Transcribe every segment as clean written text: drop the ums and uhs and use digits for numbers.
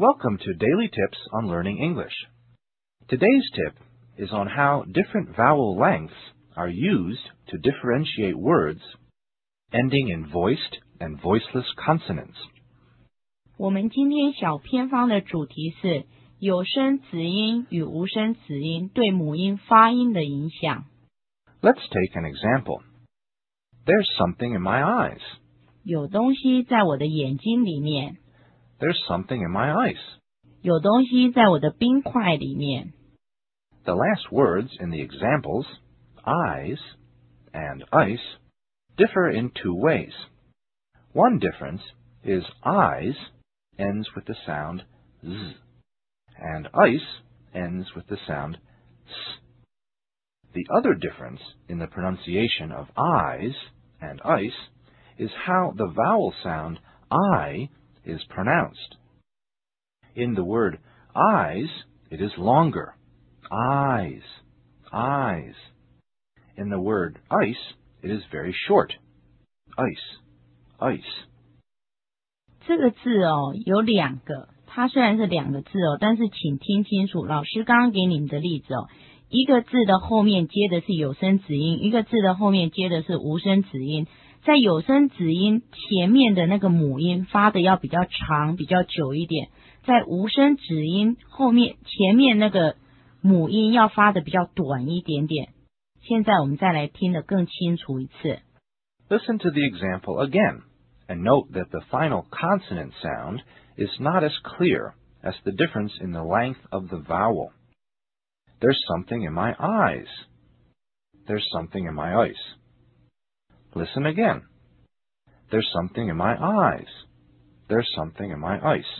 Welcome to Daily Tips on Learning English. Today's tip is on how different vowel lengths are used to differentiate words ending in voiced and voiceless consonants. 我们今天小偏方的主题是有声子音与无声子音对母音发音的影响。 Let's take an example. There's something in my eyes. 有东西在我的眼睛里面。 There's something in my ice. 有东西在我的冰块里面。 The last words in the examples, eyes and ice, differ in two ways. One difference is eyes ends with the sound z, and ice ends with the sound s. The other difference in the pronunciation of eyes and ice is how the vowel sound I is pronounced. In the word eyes, it is longer. Eyes, eyes. In the word ice, it is very short. Ice, ice. 这个字有两个，它虽然是两个字但是请听清楚，老师刚刚给你们的例子一个字的后面接的是有声子音，一个字的后面接的是无声子音。在有声子音前面的那个母音发的要比较长比较久一点，在无声子音前面那个母音要发的比较短一点点。现在我们再来听得更清楚一次。 Listen to the example again and note that the final consonant sound is not as clear as the difference in the length of the vowel. There's something in my eyes. There's something in my ice. Listen again. There's something in my eyes. There's something in my ice.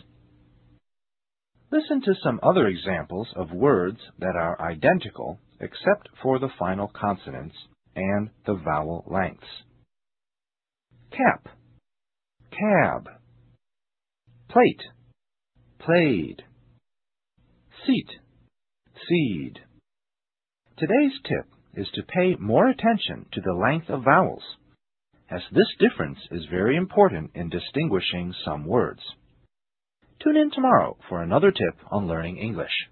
Listen to some other examples of words that are identical except for the final consonants and the vowel lengths. Cap, cab. Plate, played. Seat, seed. Today's tip is to pay more attention to the length of vowels, as this difference is very important in distinguishing some words. Tune in tomorrow for another tip on learning English.